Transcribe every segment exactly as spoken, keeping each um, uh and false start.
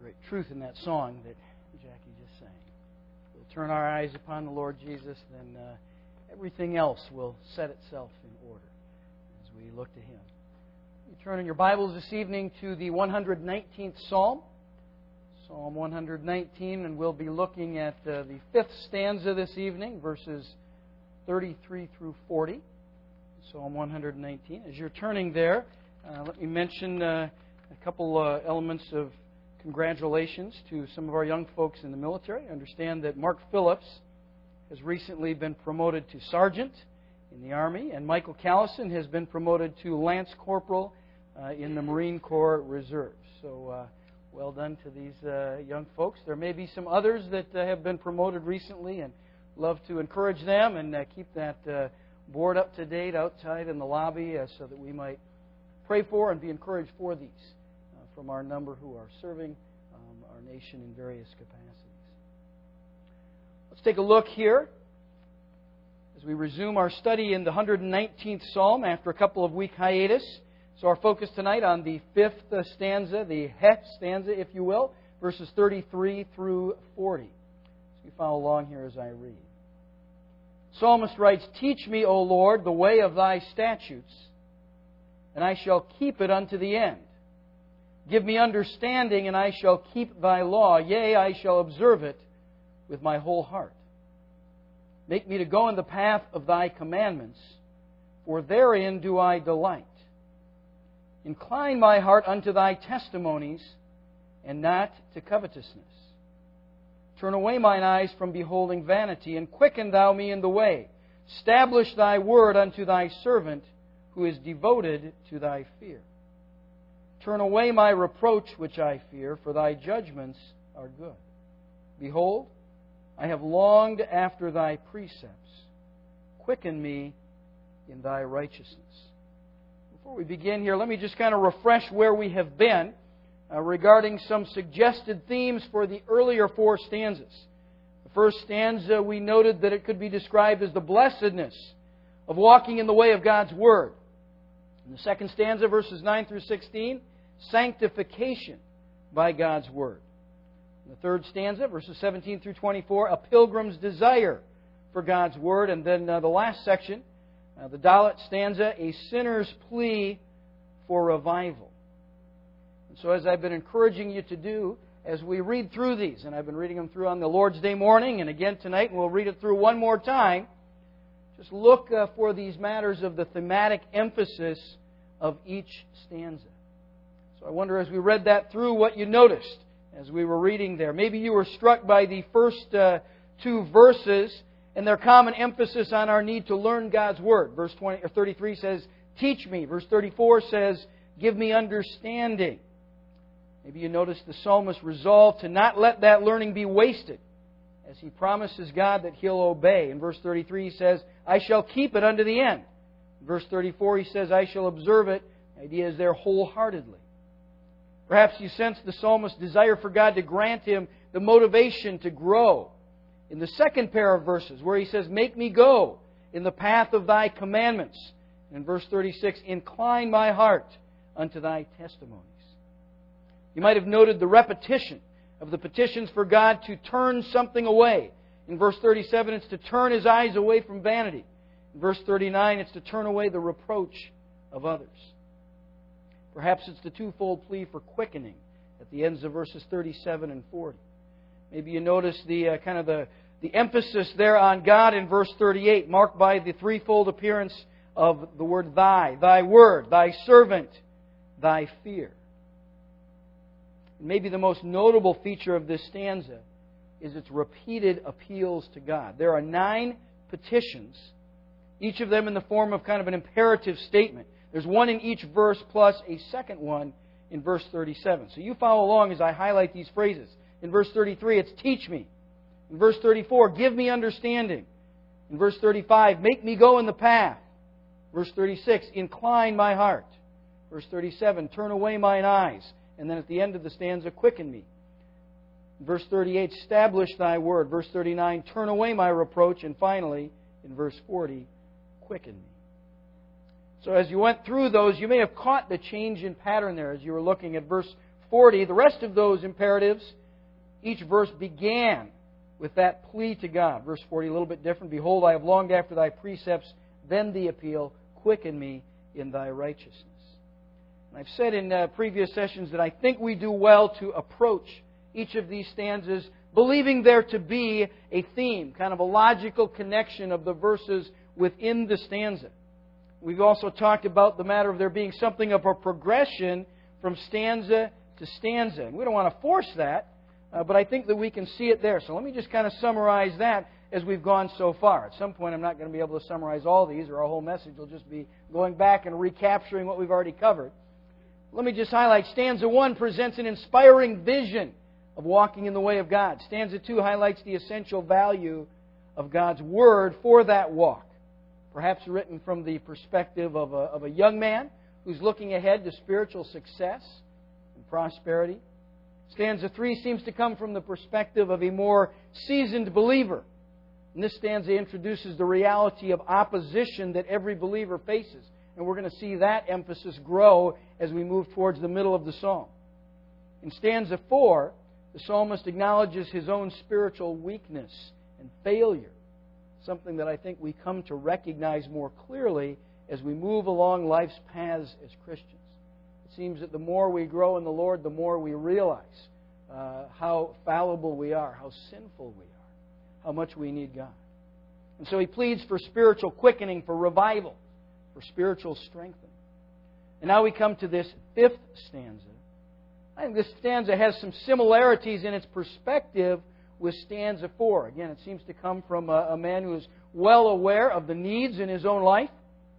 great truth in that song that Jackie just sang. We'll turn our eyes upon the Lord Jesus, then uh, everything else will set itself in order as we look to Him. You turn in your Bibles this evening to the one hundred nineteenth Psalm, Psalm one hundred nineteen, and we'll be looking at uh, the fifth stanza this evening, verses thirty-three through forty. Psalm one hundred nineteen. As you're turning there, uh, let me mention uh, a couple uh, elements of congratulations to some of our young folks in the military. I understand that Mark Phillips has recently been promoted to sergeant in the Army, and Michael Callison has been promoted to Lance Corporal uh, in the Marine Corps Reserve. So, uh, well done to these uh, young folks. There may be some others that uh, have been promoted recently, and love to encourage them and uh, keep that uh, board up to date outside in the lobby uh, so that we might pray for and be encouraged for these uh, from our number who are serving um, our nation in various capacities. Let's take a look here as we resume our study in the one hundred nineteenth Psalm after a couple of week hiatus. So our focus tonight on the fifth uh, stanza, the Het stanza, if you will, verses thirty-three through forty. So you follow along here as I read. Psalmist writes, "Teach me, O Lord, the way of Thy statutes, and I shall keep it unto the end. Give me understanding, and I shall keep Thy law. Yea, I shall observe it with my whole heart. Make me to go in the path of Thy commandments, for therein do I delight. Incline my heart unto Thy testimonies, and not to covetousness. Turn away mine eyes from beholding vanity, and quicken Thou me in the way. Establish Thy word unto Thy servant, who is devoted to Thy fear. Turn away my reproach which I fear, for Thy judgments are good. Behold, I have longed after Thy precepts. Quicken me in Thy righteousness." Before we begin here, let me just kind of refresh where we have been uh, regarding some suggested themes for the earlier four stanzas. The first stanza, we noted that it could be described as the blessedness of walking in the way of God's Word. In the second stanza, verses nine through sixteen, sanctification by God's Word. In the third stanza, verses seventeen through twenty-four, a pilgrim's desire for God's Word. And then uh, the last section, uh, the Dalet stanza, a sinner's plea for revival. And so as I've been encouraging you to do, as we read through these, and I've been reading them through on the Lord's Day morning, and again tonight, and we'll read it through one more time, just look uh, for these matters of the thematic emphasis of each stanza. So I wonder, as we read that through, what you noticed as we were reading there. Maybe you were struck by the first uh, two verses and their common emphasis on our need to learn God's Word. Verse twenty or thirty-three says, "Teach me." Verse thirty-four says, "Give me understanding." Maybe you noticed the psalmist resolved to not let that learning be wasted, as he promises God that He'll obey. In verse thirty-three he says, "I shall keep it unto the end." In verse thirty-four he says, "I shall observe it." The idea is there wholeheartedly. Perhaps you sense the psalmist's desire for God to grant him the motivation to grow. In the second pair of verses, where he says, "Make me go in the path of Thy commandments." And in verse thirty-six, "Incline my heart unto Thy testimonies." You might have noted the repetition of the petitions for God to turn something away. In verse thirty-seven, it's to turn his eyes away from vanity. In verse thirty-nine, it's to turn away the reproach of others. Perhaps it's the twofold plea for quickening at the ends of verses thirty-seven and forty. Maybe you notice the uh, kind of the, the emphasis there on God in verse thirty-eight, marked by the threefold appearance of the word Thy, Thy word, Thy servant, Thy fear. Maybe the most notable feature of this stanza is its repeated appeals to God. There are nine petitions, each of them in the form of kind of an imperative statement. There's one in each verse plus a second one in verse thirty-seven. So you follow along as I highlight these phrases. In verse thirty-three, it's "Teach me." In verse thirty-four, "Give me understanding." In verse thirty-five, "Make me go in the path." Verse thirty-six, "Incline my heart." Verse thirty-seven, "Turn away mine eyes." And then at the end of the stanza, "Quicken me." Verse thirty-eight, "Establish Thy word." Verse thirty-nine, "Turn away my reproach." And finally, in verse forty, "Quicken me." So as you went through those, you may have caught the change in pattern there as you were looking at verse forty, the rest of those imperatives, each verse began with that plea to God. Verse forty, a little bit different. Behold, I have longed after thy precepts, then the appeal, quicken me in thy righteousness. And I've said in uh, previous sessions that I think we do well to approach each of these stanzas believing there to be a theme, kind of a logical connection of the verses within the stanza. We've also talked about the matter of there being something of a progression from stanza to stanza. And we don't want to force that, uh, but I think that we can see it there. So let me just kind of summarize that as we've gone so far. At some point I'm not going to be able to summarize all these, or our whole message will just be going back and recapturing what we've already covered. Let me just highlight stanza one presents an inspiring vision of walking in the way of God. Stanza two highlights the essential value of God's Word for that walk. Perhaps written from the perspective of a, of a young man who's looking ahead to spiritual success and prosperity. Stanza three seems to come from the perspective of a more seasoned believer. And this stanza introduces the reality of opposition that every believer faces. And we're going to see that emphasis grow as we move towards the middle of the psalm. In stanza four, the psalmist acknowledges his own spiritual weakness and failure, something that I think we come to recognize more clearly as we move along life's paths as Christians. It seems that the more we grow in the Lord, the more we realize uh, how fallible we are, how sinful we are, how much we need God. And so he pleads for spiritual quickening, for revival, for spiritual strengthening. And now we come to this fifth stanza. I think this stanza has some similarities in its perspective with stanza four. Again, it seems to come from a, a man who is well aware of the needs in his own life,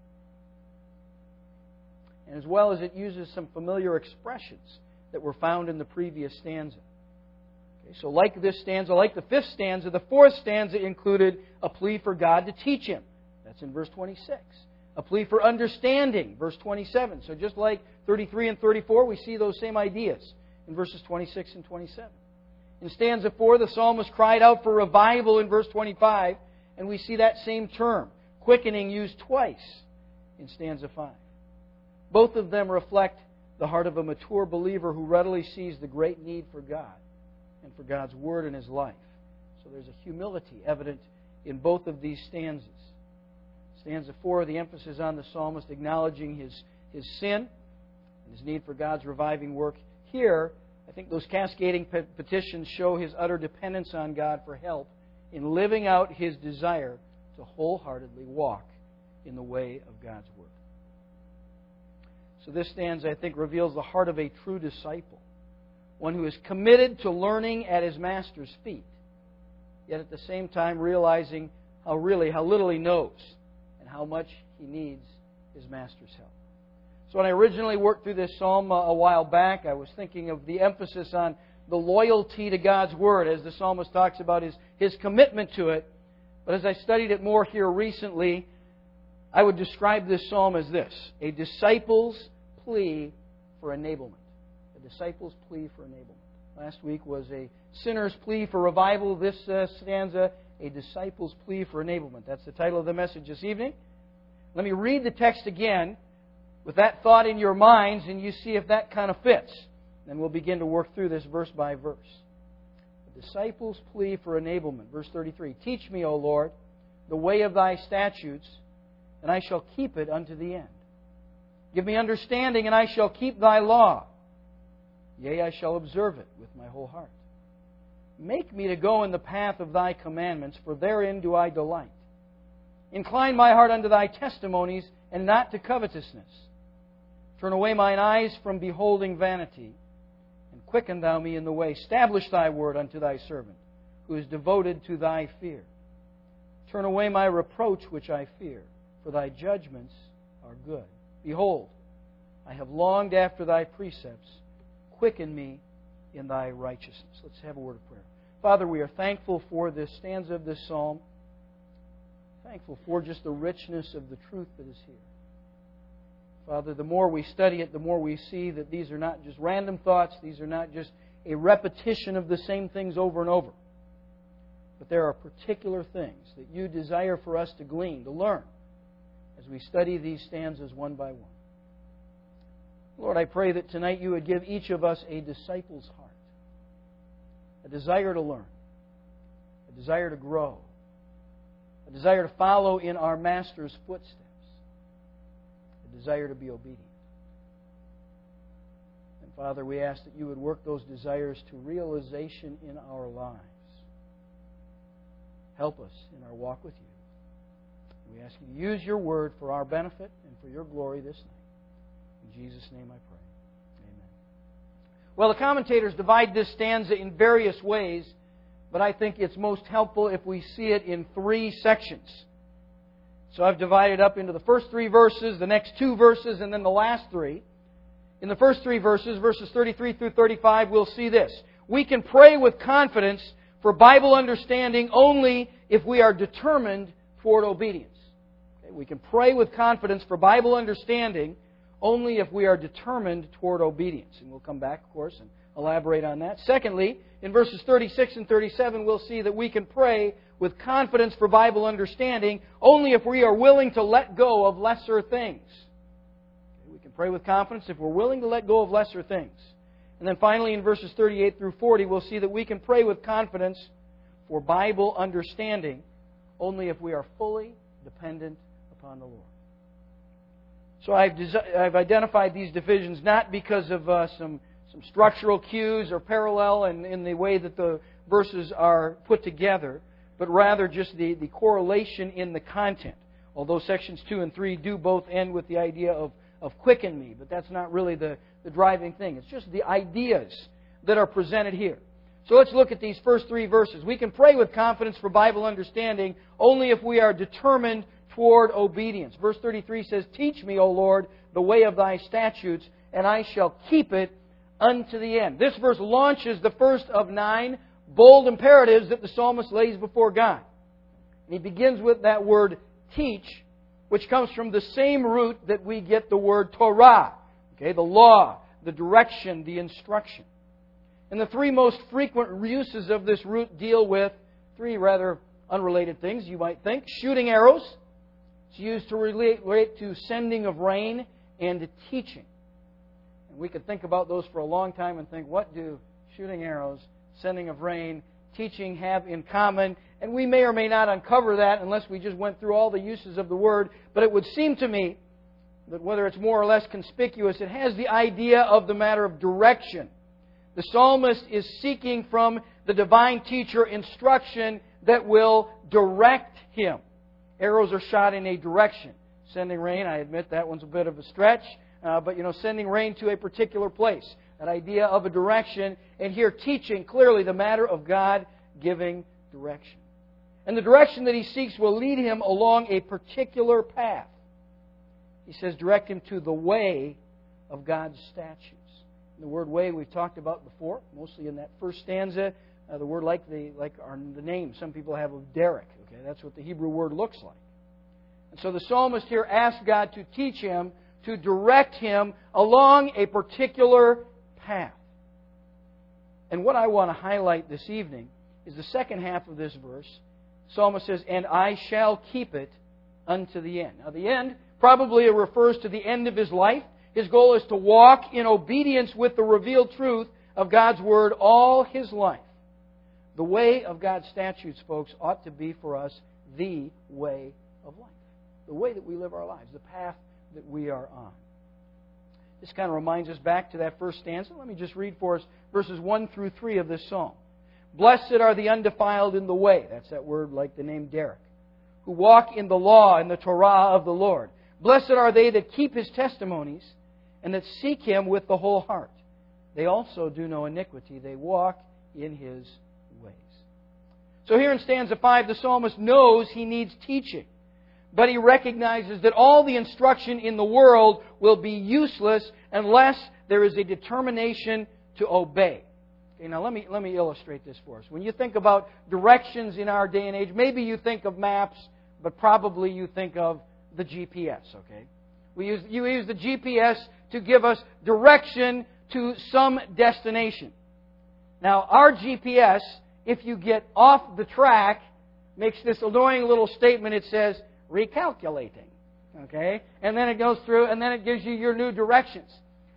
and as well as it uses some familiar expressions that were found in the previous stanza. Okay, so like this stanza, like the fifth stanza, the fourth stanza included a plea for God to teach him. That's in verse twenty-six. A plea for understanding, verse twenty-seven. So just like thirty-three and thirty-four, we see those same ideas in verses twenty-six and twenty-seven. In stanza four, the psalmist cried out for revival in verse twenty-five, and we see that same term, quickening, used twice in stanza five. Both of them reflect the heart of a mature believer who readily sees the great need for God and for God's Word in his life. So there's a humility evident in both of these stanzas. Stanza four, the emphasis on the psalmist acknowledging his, his sin and his need for God's reviving work. Here, I think those cascading petitions show his utter dependence on God for help in living out his desire to wholeheartedly walk in the way of God's Word. So this stanza, I think, reveals the heart of a true disciple, one who is committed to learning at his Master's feet, yet at the same time realizing how really, how little he knows and how much he needs his Master's help. So when I originally worked through this psalm a while back, I was thinking of the emphasis on the loyalty to God's Word as the psalmist talks about his, his commitment to it. But as I studied it more here recently, I would describe this psalm as this: a disciple's plea for enablement. A disciple's plea for enablement. Last week was a sinner's plea for revival. This uh, stanza, a disciple's plea for enablement. That's the title of the message this evening. Let me read the text again with that thought in your minds, and you see if that kind of fits. Then we'll begin to work through this verse by verse. The disciple's plea for enablement. Verse thirty-three. Teach me, O Lord, the way of thy statutes, and I shall keep it unto the end. Give me understanding, and I shall keep thy law. Yea, I shall observe it with my whole heart. Make me to go in the path of thy commandments, for therein do I delight. Incline my heart unto thy testimonies, and not to covetousness. Turn away mine eyes from beholding vanity, and quicken thou me in the way. Establish thy word unto thy servant, who is devoted to thy fear. Turn away my reproach which I fear, for thy judgments are good. Behold, I have longed after thy precepts. Quicken me in thy righteousness. Let's have a word of prayer. Father, we are thankful for this stanza of this psalm. Thankful for just the richness of the truth that is here. Father, the more we study it, the more we see that these are not just random thoughts. These are not just a repetition of the same things over and over. But there are particular things that you desire for us to glean, to learn, as we study these stanzas one by one. Lord, I pray that tonight You would give each of us a disciple's heart, a desire to learn, a desire to grow, a desire to follow in our Master's footsteps, a desire to be obedient. And Father, we ask that You would work those desires to realization in our lives. Help us in our walk with You. We ask You to use Your Word for our benefit and for Your glory this night. In Jesus' name I pray. Amen. Well, the commentators divide this stanza in various ways, but I think it's most helpful if we see it in three sections. So I've divided up into the first three verses, the next two verses, and then the last three. In the first three verses, verses thirty-three through thirty-five, we'll see this. We can pray with confidence for Bible understanding only if we are determined toward obedience. Okay? We can pray with confidence for Bible understanding only if we are determined toward obedience. And we'll come back, of course, and elaborate on that. Secondly, in verses thirty-six and thirty-seven, we'll see that we can pray with confidence for Bible understanding only if we are willing to let go of lesser things. Okay? We can pray with confidence if we're willing to let go of lesser things. And then finally, in verses thirty-eight through forty, we'll see that we can pray with confidence for Bible understanding only if we are fully dependent upon the Lord. So I've, desi- I've identified these divisions not because of uh, some, some structural cues or parallel in, in the way that the verses are put together, but rather just the, the correlation in the content. Although sections two and three do both end with the idea of, of quicken me, but that's not really the, the driving thing. It's just the ideas that are presented here. So let's look at these first three verses. We can pray with confidence for Bible understanding only if we are determined toward obedience. Verse thirty-three says, "Teach me, O Lord, the way of Thy statutes, and I shall keep it unto the end." This verse launches the first of nine bold imperatives that the psalmist lays before God. And he begins with that word teach, which comes from the same root that we get the word Torah. Okay, the law, the direction, the instruction. And the three most frequent uses of this root deal with three rather unrelated things, you might think. Shooting arrows. It's used to relate, relate to sending of rain and to teaching. And we could think about those for a long time and think, what do shooting arrows, sending of rain, teaching have in common? And we may or may not uncover that unless we just went through all the uses of the word. But it would seem to me that whether it's more or less conspicuous, it has the idea of the matter of direction. The psalmist is seeking from the divine teacher instruction that will direct him. Arrows are shot in a direction. Sending rain, I admit that one's a bit of a stretch, uh, but you know, sending rain to a particular place. That idea of a direction, and here teaching clearly the matter of God giving direction. And the direction that he seeks will lead him along a particular path. He says, direct him to the way of God's statutes. And the word way we've talked about before, mostly in that first stanza. Uh, the word like the like our, the name some people have of Derek. Okay, that's what the Hebrew word looks like. And so the psalmist here asks God to teach him, to direct him along a particular path. And what I want to highlight this evening is the second half of this verse. The psalmist says, "And I shall keep it unto the end." Now the end probably refers to the end of his life. His goal is to walk in obedience with the revealed truth of God's Word all his life. The way of God's statutes, folks, ought to be for us the way of life. The way that we live our lives, the path that we are on. This kind of reminds us back to that first stanza. Let me just read for us verses one through three of this psalm. "Blessed are the undefiled in the way," that's that word like the name Derek, "who walk in the law and the Torah of the Lord. Blessed are they that keep His testimonies and that seek Him with the whole heart. They also do no iniquity. They walk in His ways." So here in stanza five, the psalmist knows he needs teaching. But he recognizes that all the instruction in the world will be useless unless there is a determination to obey. Okay, now let me, let me illustrate this for us. When you think about directions in our day and age, maybe you think of maps, but probably you think of the G P S. Okay, we use, you use the G P S to give us direction to some destination. Now, our G P S, if you get off the track, makes this annoying little statement. It says, recalculating. Okay? And then it goes through, and then it gives you your new directions.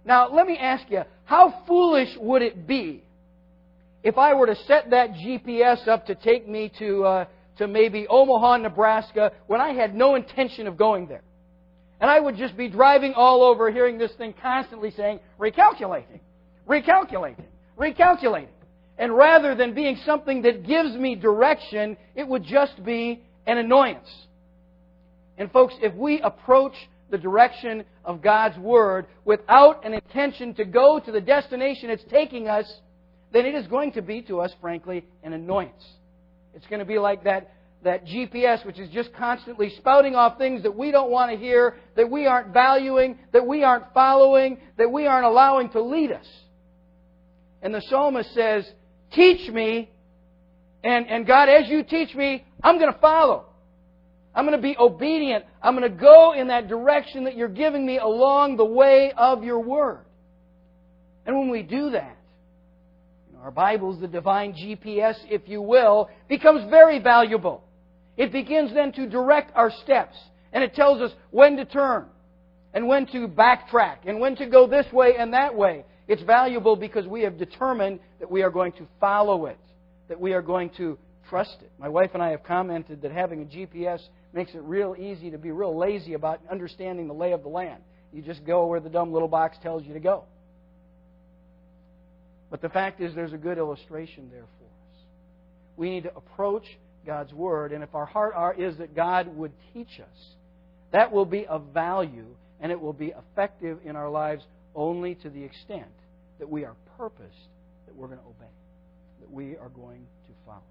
Now, let me ask you, how foolish would it be if I were to set that G P S up to take me to, uh, to maybe Omaha, Nebraska, when I had no intention of going there? And I would just be driving all over, hearing this thing constantly saying, recalculating, recalculating, recalculating. And rather than being something that gives me direction, it would just be an annoyance. And folks, if we approach the direction of God's Word without an intention to go to the destination it's taking us, then it is going to be to us, frankly, an annoyance. It's going to be like that, that G P S, which is just constantly spouting off things that we don't want to hear, that we aren't valuing, that we aren't following, that we aren't allowing to lead us. And the psalmist says, teach me, and, and God, as you teach me, I'm going to follow. I'm going to be obedient. I'm going to go in that direction that you're giving me along the way of your Word. And when we do that, you know, our Bible's the divine G P S, if you will, becomes very valuable. It begins then to direct our steps. And it tells us when to turn, and when to backtrack, and when to go this way and that way. It's valuable because we have determined that we are going to follow it, that we are going to trust it. My wife and I have commented that having a G P S makes it real easy to be real lazy about understanding the lay of the land. You just go where the dumb little box tells you to go. But the fact is, there's a good illustration there for us. We need to approach God's Word, and if our heart are, is that God would teach us, that will be of value, and it will be effective in our lives only to the extent that we are purposed that we're going to obey, that we are going to follow.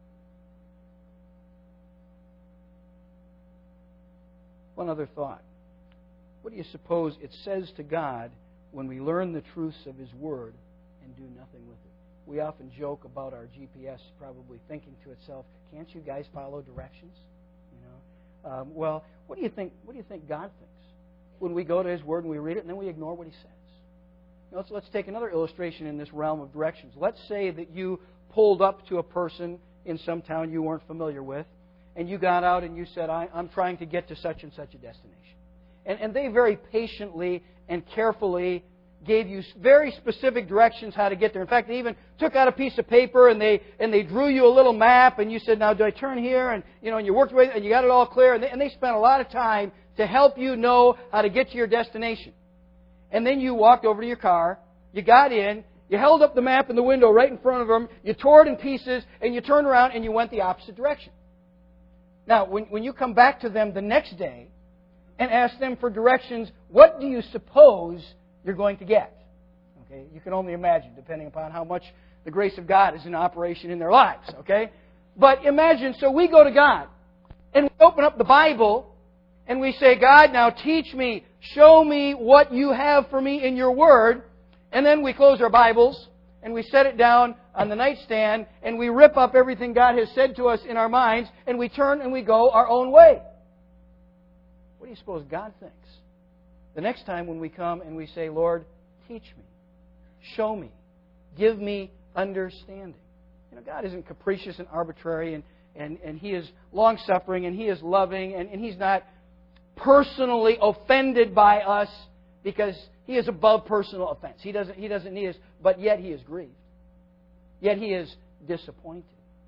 One other thought. What do you suppose it says to God when we learn the truths of His Word and do nothing with it? We often joke about our G P S probably thinking to itself, can't you guys follow directions? You know, um, well, what do you think? What do you think God thinks when we go to His Word and we read it and then we ignore what He says? Now, let's, let's take another illustration in this realm of directions. Let's say that you pulled up to a person in some town you weren't familiar with, and you got out and you said, I, I'm trying to get to such and such a destination. And, and they very patiently and carefully gave you very specific directions how to get there. In fact, they even took out a piece of paper and they and they drew you a little map, and you said, now do I turn here? And you know, and you worked away and you got it all clear. And they, and they spent a lot of time to help you know how to get to your destination. And then you walked over to your car, you got in, you held up the map in the window right in front of them, you tore it in pieces, and you turned around and you went the opposite direction. Now, when, when you come back to them the next day and ask them for directions, what do you suppose you're going to get? Okay, you can only imagine, depending upon how much the grace of God is in operation in their lives. Okay, but imagine, so we go to God and we open up the Bible and we say, God, now teach me, show me what you have for me in your Word. And then we close our Bibles and we set it down on the nightstand and we rip up everything God has said to us in our minds and we turn and we go our own way. What do you suppose God thinks? The next time when we come and we say, Lord, teach me, show me, give me understanding. You know, God isn't capricious and arbitrary, and, and, and He is long-suffering and He is loving, and, and He's not personally offended by us because He is above personal offense. He doesn't, he doesn't need us, but yet He is grieved. Yet He is disappointed.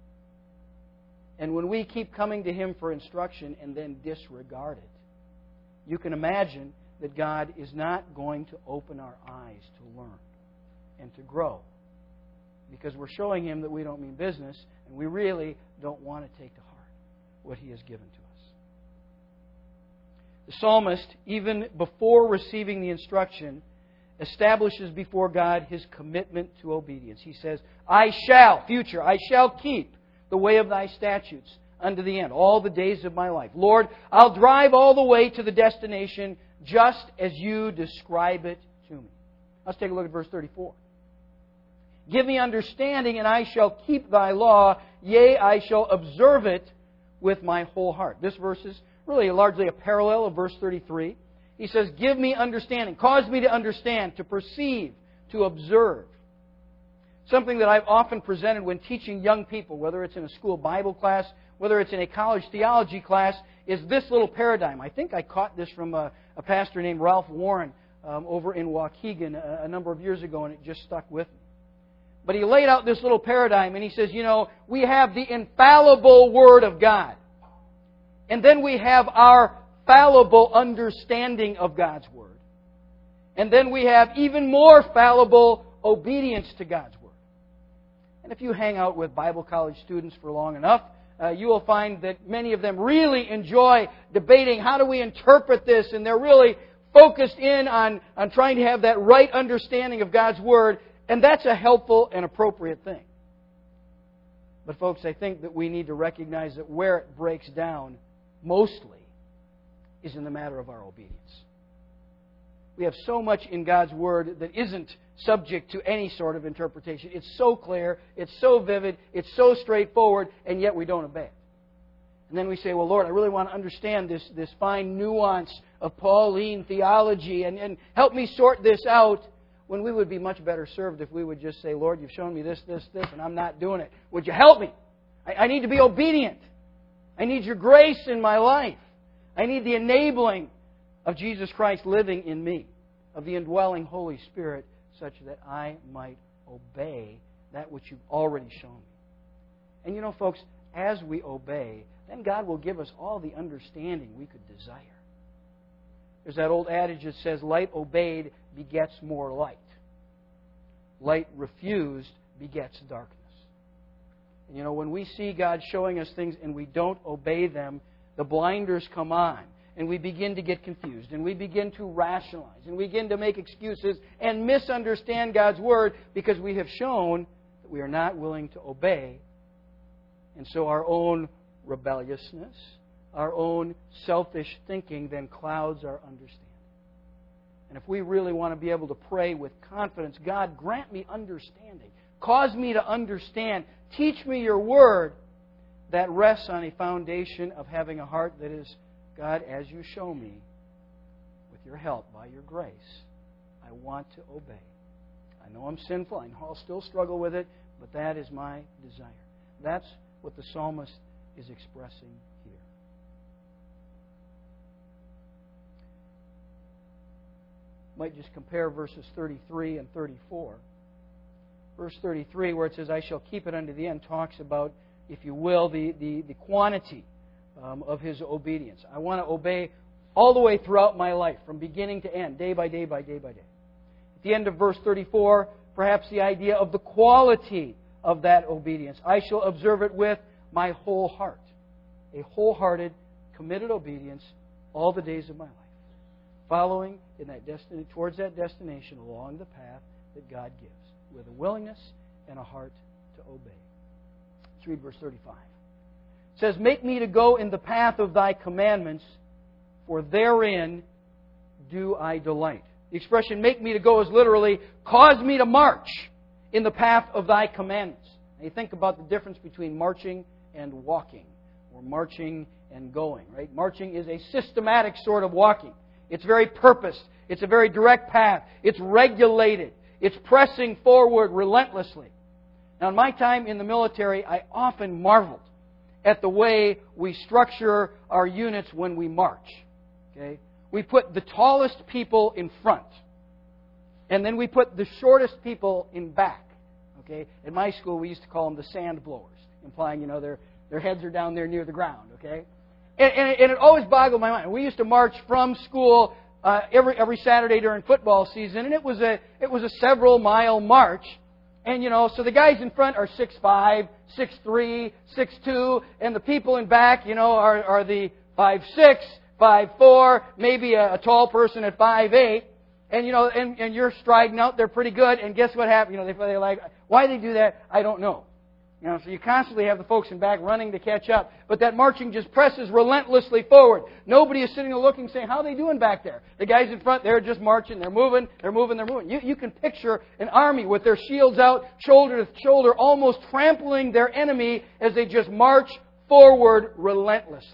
And when we keep coming to Him for instruction and then disregard it, you can imagine that God is not going to open our eyes to learn and to grow, because we're showing Him that we don't mean business and we really don't want to take to heart what He has given to us. The psalmist, even before receiving the instruction, establishes before God His commitment to obedience. He says, I shall, future, I shall keep the way of Thy statutes unto the end, all the days of my life. Lord, I'll drive all the way to the destination just as You describe it to me. Let's take a look at verse thirty-four. Give me understanding, and I shall keep Thy law. Yea, I shall observe it with my whole heart. This verse is really largely a parallel of verse thirty-three. He says, give me understanding. Cause me to understand, to perceive, to observe. Something that I've often presented when teaching young people, whether it's in a school Bible class, whether it's in a college theology class, is this little paradigm. I think I caught this from a, a pastor named Ralph Warren um, over in Waukegan a, a number of years ago, and it just stuck with me. But he laid out this little paradigm, and he says, you know, we have the infallible Word of God. And then we have our fallible understanding of God's Word. And then we have even more fallible obedience to God's Word. And if you hang out with Bible college students for long enough, uh, you will find that many of them really enjoy debating how do we interpret this, and they're really focused in on, on trying to have that right understanding of God's Word, and that's a helpful and appropriate thing. But folks, I think that we need to recognize that where it breaks down mostly is in the matter of our obedience. We have so much in God's Word that isn't subject to any sort of interpretation. It's so clear, it's so vivid, it's so straightforward, and yet we don't obey it. And then we say, well, Lord, I really want to understand this, this fine nuance of Pauline theology, and, and help me sort this out, when we would be much better served if we would just say, Lord, you've shown me this, this, this, and I'm not doing it. Would you help me? I, I need to be obedient. I need your grace in my life. I need the enabling of Jesus Christ living in me, of the indwelling Holy Spirit, such that I might obey that which you've already shown me. And you know, folks, as we obey, then God will give us all the understanding we could desire. There's that old adage that says, light obeyed begets more light. Light refused begets darkness. And you know, when we see God showing us things and we don't obey them, the blinders come on. And we begin to get confused. And we begin to rationalize. And we begin to make excuses and misunderstand God's Word because we have shown that we are not willing to obey. And so our own rebelliousness, our own selfish thinking then clouds our understanding. And if we really want to be able to pray with confidence, God, grant me understanding. Cause me to understand. Teach me your Word. That rests on a foundation of having a heart that is, God, as you show me, with your help, by your grace, I want to obey. I know I'm sinful. I know I'll still struggle with it, but that is my desire. That's what the psalmist is expressing here. Might just compare verses thirty-three and thirty-four. Verse thirty-three, where it says, I shall keep it unto the end, talks about, if you will, the, the, the quantity um, of his obedience. I want to obey all the way throughout my life, from beginning to end, day by day by day by day. At the end of verse thirty-four, perhaps the idea of the quality of that obedience. I shall observe it with my whole heart. A wholehearted, committed obedience all the days of my life. Following in that destiny, towards that destination along the path that God gives, with a willingness and a heart to obey. Let's read verse thirty-five. It says, make me to go in the path of thy commandments, for therein do I delight. The expression, make me to go, is literally, cause me to march in the path of thy commandments. Now you think about the difference between marching and walking, or marching and going, right? Marching is a systematic sort of walking. It's very purposed. It's a very direct path. It's regulated. It's pressing forward relentlessly. Now, in my time in the military, I often marveled at the way we structure our units when we march. Okay? We put the tallest people in front, and then we put the shortest people in back. Okay? In my school, we used to call them the sand blowers, implying, you know, their their heads are down there near the ground. Okay? And, and, it, and it always boggled my mind. We used to march from school uh, every every Saturday during football season, and it was a it was a several mile march. And, you know, so the guys in front are six five, six three, six two, and the people in back, you know, are, are the five six, five four, maybe a, a tall person at five eight. And, you know, and, and you're striding out there pretty good, and guess what happened? You know, they, they're like, why they do that, I don't know. You know, so you constantly have the folks in back running to catch up. But that marching just presses relentlessly forward. Nobody is sitting and looking saying, how are they doing back there? The guys in front, they're just marching. They're moving. They're moving. They're moving. You, you can picture an army with their shields out, shoulder to shoulder, almost trampling their enemy as they just march forward relentlessly.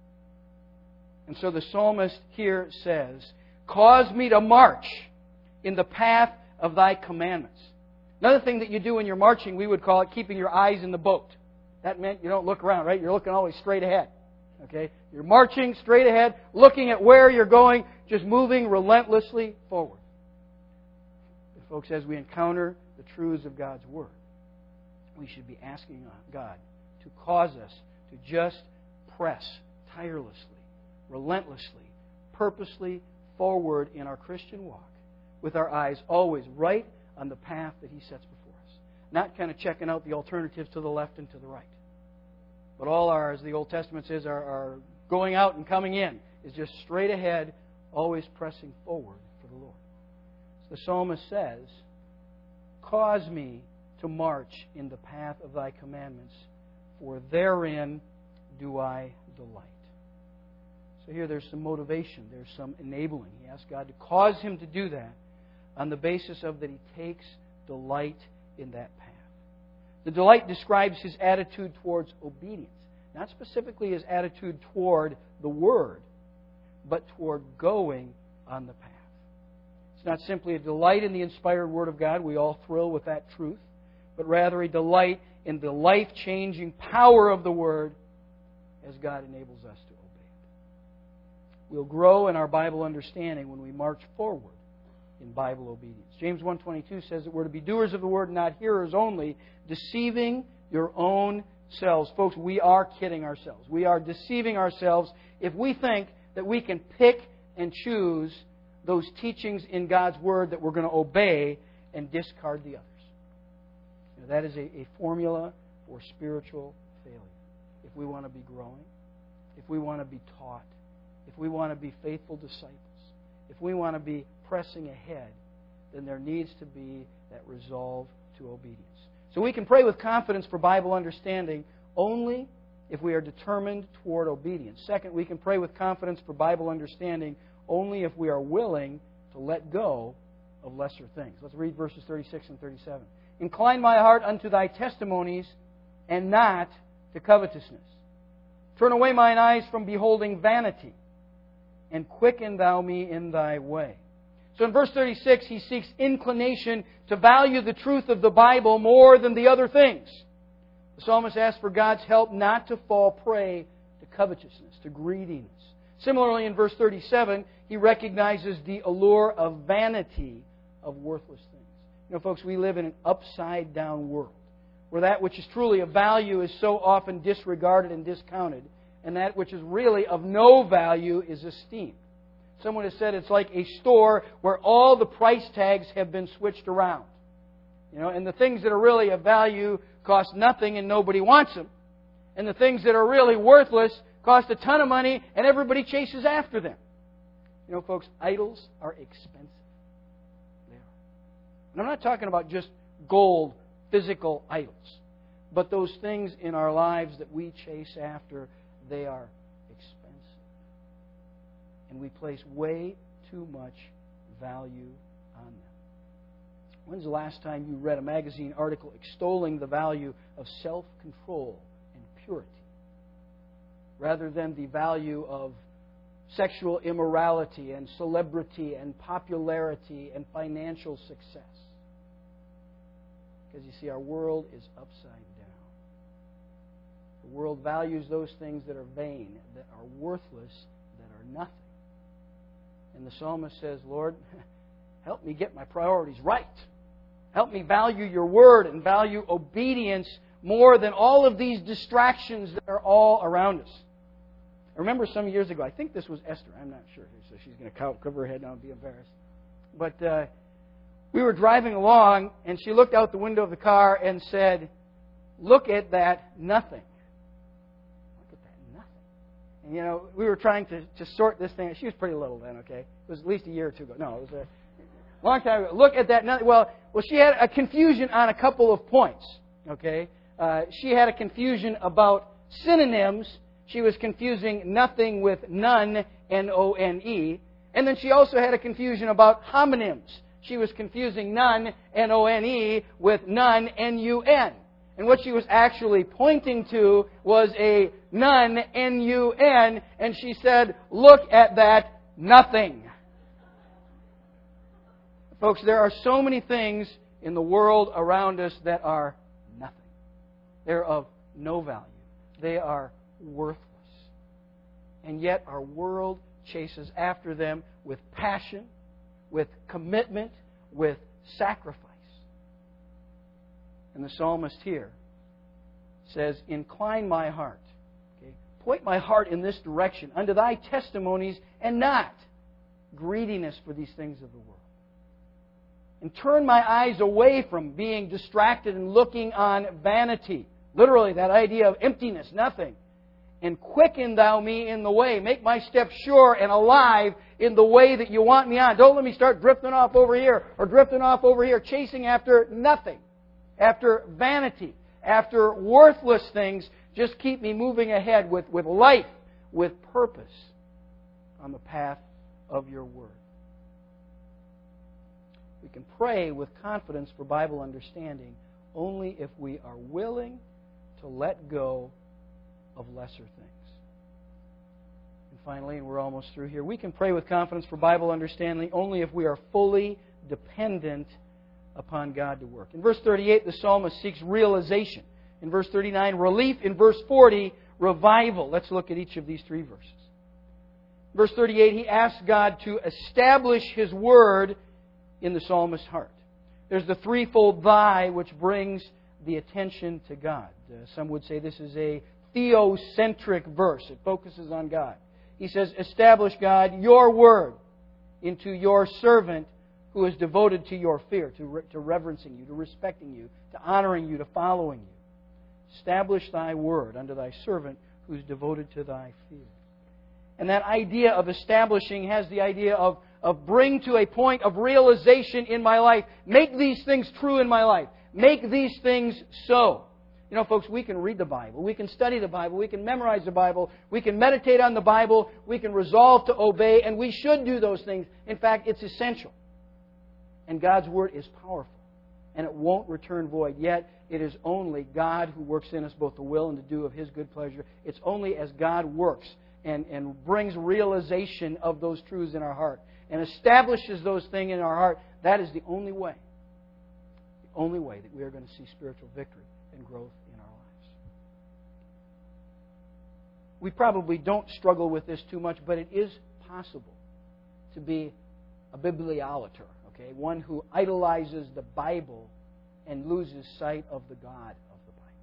And so the psalmist here says, cause me to march in the path of thy commandments. Another thing that you do when you're marching, we would call it keeping your eyes in the boat. That meant you don't look around, right? You're looking always straight ahead. Okay? You're marching straight ahead, looking at where you're going, just moving relentlessly forward. And folks, as we encounter the truths of God's Word, we should be asking God to cause us to just press tirelessly, relentlessly, purposely forward in our Christian walk, with our eyes always right on the path that He sets before us. Not kind of checking out the alternatives to the left and to the right. But all our, as the Old Testament says, our, our going out and coming in is just straight ahead, always pressing forward for the Lord. So the psalmist says, "Cause me to march in the path of Thy commandments, for therein do I delight." So here there's some motivation, there's some enabling. He asks God to cause him to do that on the basis of that he takes delight in that path. The delight describes his attitude towards obedience. Not specifically his attitude toward the Word, but toward going on the path. It's not simply a delight in the inspired Word of God. We all thrill with that truth. But rather a delight in the life-changing power of the Word as God enables us to obey it. We'll grow in our Bible understanding when we march forward in Bible obedience. James one twenty-two says that we're to be doers of the Word, not hearers only, deceiving your own selves. Folks, we are kidding ourselves. We are deceiving ourselves if we think that we can pick and choose those teachings in God's Word that we're going to obey and discard the others. You know, that is a, a formula for spiritual failure. If we want to be growing, if we want to be taught, if we want to be faithful disciples, if we want to be pressing ahead, then there needs to be that resolve to obedience. So we can pray with confidence for Bible understanding only if we are determined toward obedience. Second, we can pray with confidence for Bible understanding only if we are willing to let go of lesser things. Let's read verses thirty-six and thirty-seven. "Incline my heart unto Thy testimonies, and not to covetousness. Turn away mine eyes from beholding vanity, and quicken Thou me in Thy way." So in verse thirty-six, he seeks inclination to value the truth of the Bible more than the other things. The psalmist asks for God's help not to fall prey to covetousness, to greediness. Similarly, in verse thirty-seven, he recognizes the allure of vanity of worthless things. You know, folks, we live in an upside-down world where that which is truly of value is so often disregarded and discounted, and that which is really of no value is esteemed. Someone has said it's like a store where all the price tags have been switched around. You know, and the things that are really of value cost nothing and nobody wants them. And the things that are really worthless cost a ton of money and everybody chases after them. You know, folks, idols are expensive. They are. And I'm not talking about just gold, physical idols. But those things in our lives that we chase after, they are expensive. And we place way too much value on them. When's the last time you read a magazine article extolling the value of self-control and purity, rather than the value of sexual immorality and celebrity and popularity and financial success? Because you see, our world is upside down. The world values those things that are vain, that are worthless, that are nothing. And the psalmist says, Lord, help me get my priorities right. Help me value your word and value obedience more than all of these distractions that are all around us. I remember some years ago, I think this was Esther, I'm not sure, so she's going to cover her head now and be embarrassed. But uh, we were driving along, and she looked out the window of the car and said, "Look at that nothing." And, you know, we were trying to, to sort this thing. She was pretty little then, okay? It was at least a year or two ago. No, it was a long time ago. Look at that. Well, well, she had a confusion on a couple of points, okay? Uh, she had a confusion about synonyms. She was confusing nothing with none, N O N E. And then she also had a confusion about homonyms. She was confusing none, N O N E, with none, N U N. And what she was actually pointing to was a none, N U N, and she said, "Look at that nothing." Folks, there are so many things in the world around us that are nothing. They're of no value. They are worthless. and yet our world chases after them with passion, with commitment, with sacrifice. And the psalmist here says, incline my heart. Okay? Point my heart in this direction, unto thy testimonies, and not greediness for these things of the world. And turn my eyes away from being distracted and looking on vanity. Literally, that idea of emptiness, nothing. And quicken thou me in the way. Make my steps sure and alive in the way that you want me on. Don't let me start drifting off over here or drifting off over here, chasing after nothing, after vanity, after worthless things. Just keep me moving ahead with, with life, with purpose on the path of your Word. We can pray with confidence for Bible understanding only if we are willing to let go of lesser things. And finally, and we're almost through here, we can pray with confidence for Bible understanding only if we are fully dependent upon God to work. In verse thirty-eight, the psalmist seeks realization. In verse thirty-nine, relief. In verse forty, revival. Let's look at each of these three verses. Verse thirty-eight, he asks God to establish His Word in the psalmist's heart. There's the threefold thy which brings the attention to God. Uh, some would say this is a theocentric verse. It focuses on God. He says, establish, God, your Word into your servant who is devoted to your fear, to, re- to reverencing you, to respecting you, to honoring you, to following you. Establish thy Word unto thy servant who is devoted to thy fear. And that idea of establishing has the idea of, of bring to a point of realization in my life. Make these things true in my life. Make these things so. You know, folks, we can read the Bible. We can study the Bible. We can memorize the Bible. We can meditate on the Bible. We can resolve to obey. And we should do those things. In fact, it's essential. And God's Word is powerful. And it won't return void. Yet, it is only God who works in us both the will and the do of His good pleasure. It's only as God works and, and brings realization of those truths in our heart and establishes those things in our heart, that is the only way. The only way that we are going to see spiritual victory and growth in our lives. We probably don't struggle with this too much, but it is possible to be a bibliolater, okay? One who idolizes the Bible and loses sight of the God of the Bible.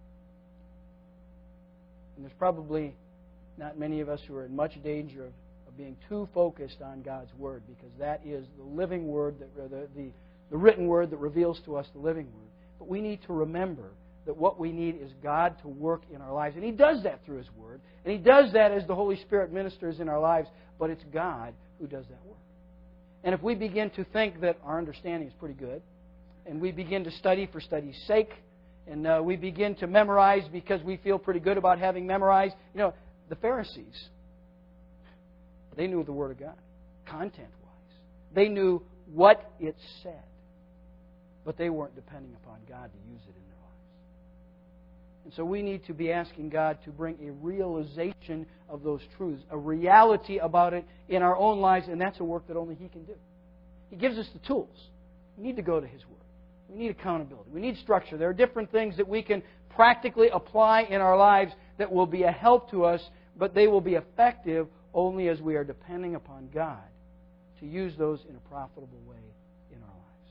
And there's probably not many of us who are in much danger of, of being too focused on God's Word, because that is the living Word, that the, the, the written Word that reveals to us the living Word. But we need to remember that what we need is God to work in our lives. And He does that through His Word. And He does that as the Holy Spirit ministers in our lives. But it's God who does that work. And if we begin to think that our understanding is pretty good, and we begin to study for study's sake, and uh, we begin to memorize because we feel pretty good about having memorized, you know, the Pharisees, they knew the Word of God, content-wise. They knew what it said. But they weren't depending upon God to use it in their lives. And so we need to be asking God to bring a realization of those truths, a reality about it in our own lives, and that's a work that only He can do. He gives us the tools. We need to go to His Word. We need accountability. We need structure. There are different things that we can practically apply in our lives that will be a help to us, but they will be effective only as we are depending upon God to use those in a profitable way in our lives.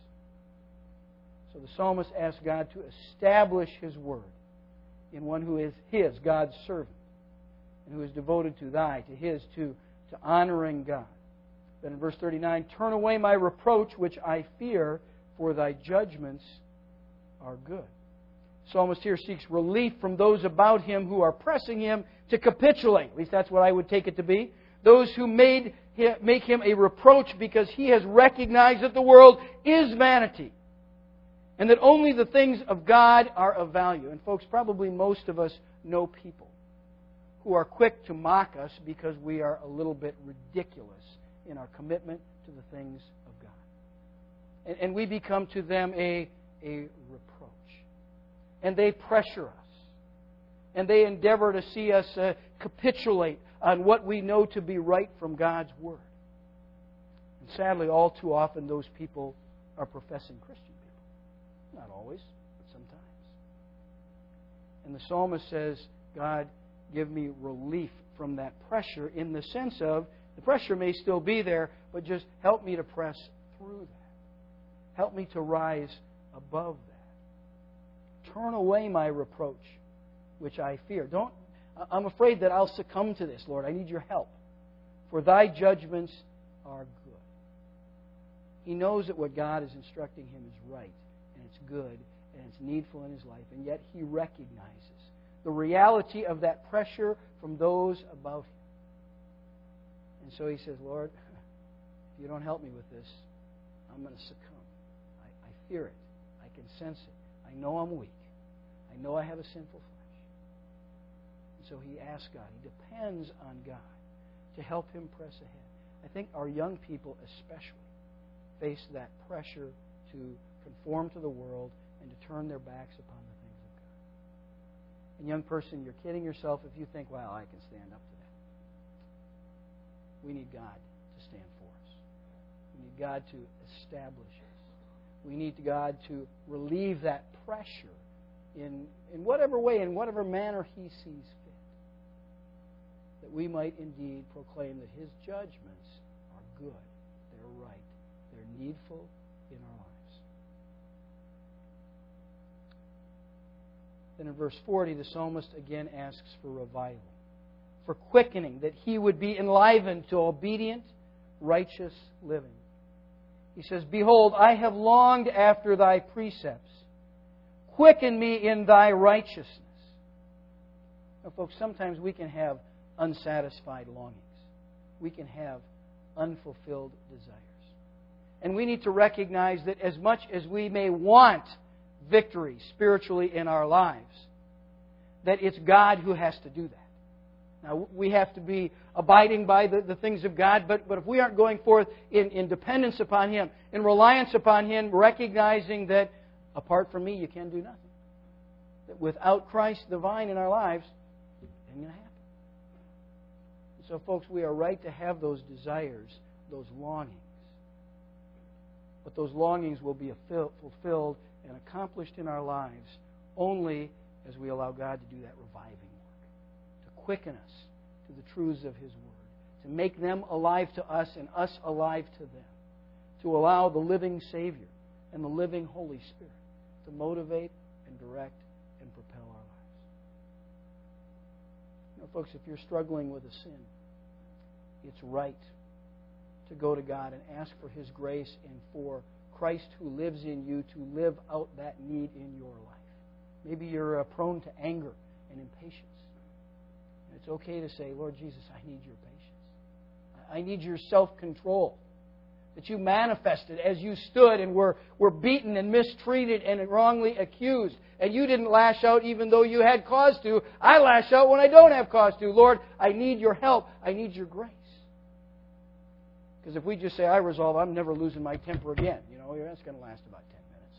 So the psalmist asks God to establish His Word in one who is His, God's servant, and who is devoted to thy, to His, to, to honoring God. Then in verse thirty-nine, turn away my reproach, which I fear, for thy judgments are good. The psalmist here seeks relief from those about him who are pressing him to capitulate. At least that's what I would take it to be. Those who made him, make him a reproach because he has recognized that the world is vanity and that only the things of God are of value. And folks, probably most of us know people who are quick to mock us because we are a little bit ridiculous in our commitment to the things of God. And, and we become to them a, a reproach. And they pressure us. And they endeavor to see us uh, capitulate on what we know to be right from God's Word. And sadly, all too often, those people are professing Christian people. Not always, but sometimes. And the psalmist says, God, give me relief from that pressure in the sense of the pressure may still be there, but just help me to press through that. Help me to rise above that. Turn away my reproach, which I fear. Don't. I'm afraid that I'll succumb to this, Lord. I need your help. For thy judgments are good. He knows that what God is instructing him is right, and it's good, and it's needful in his life, and yet he recognizes the reality of that pressure from those about him. And so he says, Lord, if you don't help me with this, I'm going to succumb. I, I fear it. I can sense it. I know I'm weak. I know I have a sinful flesh. And so he asks God. He depends on God to help him press ahead. I think our young people especially face that pressure to conform to the world and to turn their backs upon the things of God. And young person, you're kidding yourself if you think, well, I can stand up to that. We need God to stand for us. We need God to establish us. We need God to relieve that pressure in, in whatever way, in whatever manner He sees fit. That we might indeed proclaim that His judgments are good, they're right, they're needful in our lives. Then in verse forty, the psalmist again asks for revival, for quickening, that he would be enlivened to obedient, righteous living. He says, Behold, I have longed after thy precepts. Quicken me in thy righteousness. Now, folks, sometimes we can have unsatisfied longings. We can have unfulfilled desires. And we need to recognize that as much as we may want victory spiritually in our lives, that it's God who has to do that. Now, we have to be abiding by the, the things of God, but, but if we aren't going forth in, in dependence upon Him, in reliance upon Him, recognizing that apart from me, you can do nothing. That without Christ the vine in our lives, it ain't going to happen. So, folks, we are right to have those desires, those longings. But those longings will be fulfilled and accomplished in our lives only as we allow God to do that reviving work, to quicken us to the truths of His Word, to make them alive to us and us alive to them, to allow the living Savior and the living Holy Spirit to motivate and direct and propel our lives. You know, folks, if you're struggling with a sin, it's right to go to God and ask for His grace and for Christ who lives in you to live out that need in your life. Maybe you're uh, prone to anger and impatience. And it's okay to say, Lord Jesus, I need your patience. I need your self-control that you manifested as you stood and were, were beaten and mistreated and wrongly accused. And you didn't lash out even though you had cause to. I lash out when I don't have cause to. Lord, I need your help. I need your grace. Because if we just say, I resolve, I'm never losing my temper again, you know, that's going to last about ten minutes.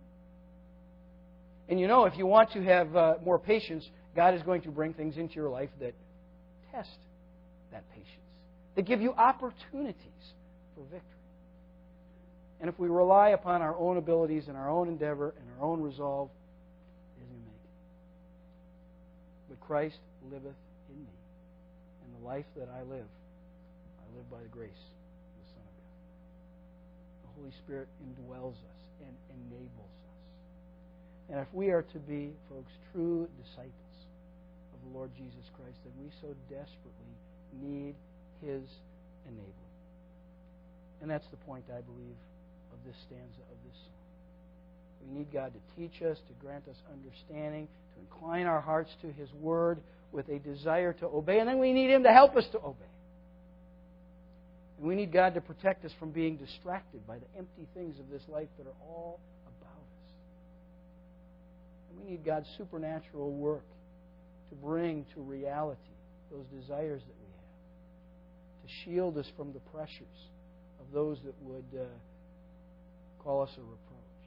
And you know, if you want to have uh, more patience, God is going to bring things into your life that test that patience, that give you opportunities for victory. And if we rely upon our own abilities and our own endeavor and our own resolve, it isn't going to make it. But Christ liveth in me, and the life that I live, I live by the grace of the Son of God. The Holy Spirit indwells us and enables us. And if we are to be, folks, true disciples of the Lord Jesus Christ, then we so desperately need His enabling. And that's the point, I believe, of this stanza of this song. We need God to teach us, to grant us understanding, to incline our hearts to His Word with a desire to obey. And then we need Him to help us to obey. And we need God to protect us from being distracted by the empty things of this life that are all about us. And we need God's supernatural work to bring to reality those desires that we have, to shield us from the pressures of those that would uh, call us a reproach,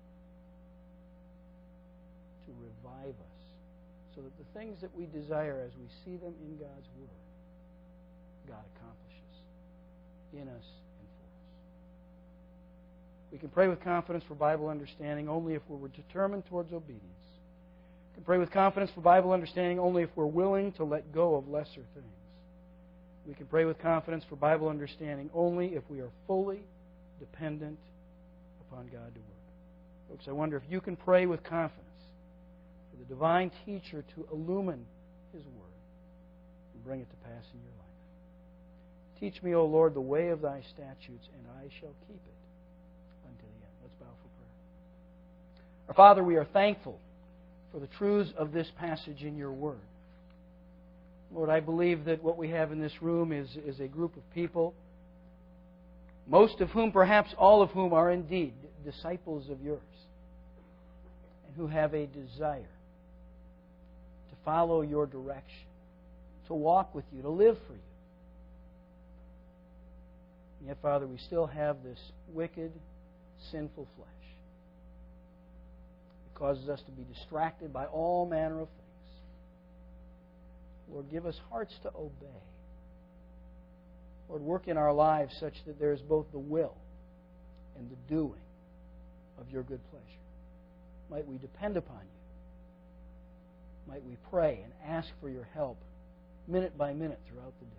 to revive us, so that the things that we desire as we see them in God's Word, God accomplishes in us and for us. We can pray with confidence for Bible understanding only if we're determined towards obedience. can pray with confidence for Bible understanding only if we're willing to let go of lesser things. We can pray with confidence for Bible understanding only if we are fully dependent upon God to work. Folks, I wonder if you can pray with confidence for the divine teacher to illumine His Word and bring it to pass in your life. Teach me, O Lord, the way of Thy statutes, and I shall keep it until the end. Let's bow for prayer. Our Father, we are thankful for the truths of this passage in your Word. Lord, I believe that what we have in this room is, is a group of people, most of whom, perhaps all of whom, are indeed disciples of yours, and who have a desire to follow your direction, to walk with you, to live for you. And yet, Father, we still have this wicked, sinful flesh. It causes us to be distracted by all manner of things. Lord, give us hearts to obey. Lord, work in our lives such that there is both the will and the doing of your good pleasure. Might we depend upon you. Might we pray and ask for your help minute by minute throughout the day.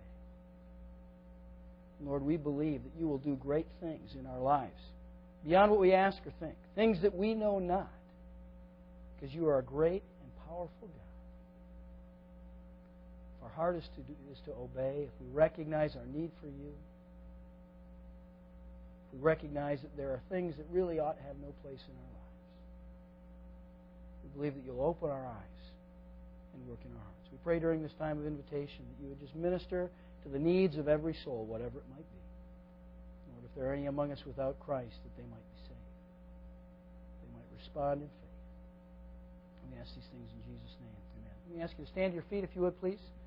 Lord, we believe that you will do great things in our lives, beyond what we ask or think, things that we know not, because you are a great and powerful God. If our heart is to do, is to obey, if we recognize our need for you, if we recognize that there are things that really ought to have no place in our lives, we believe that you'll open our eyes and work in our hearts. We pray during this time of invitation that you would just minister to the needs of every soul, whatever it might be. Lord, if there are any among us without Christ, that they might be saved. They might respond in faith. We ask these things in Jesus' name. Amen. Let me ask you to stand to your feet if you would, please.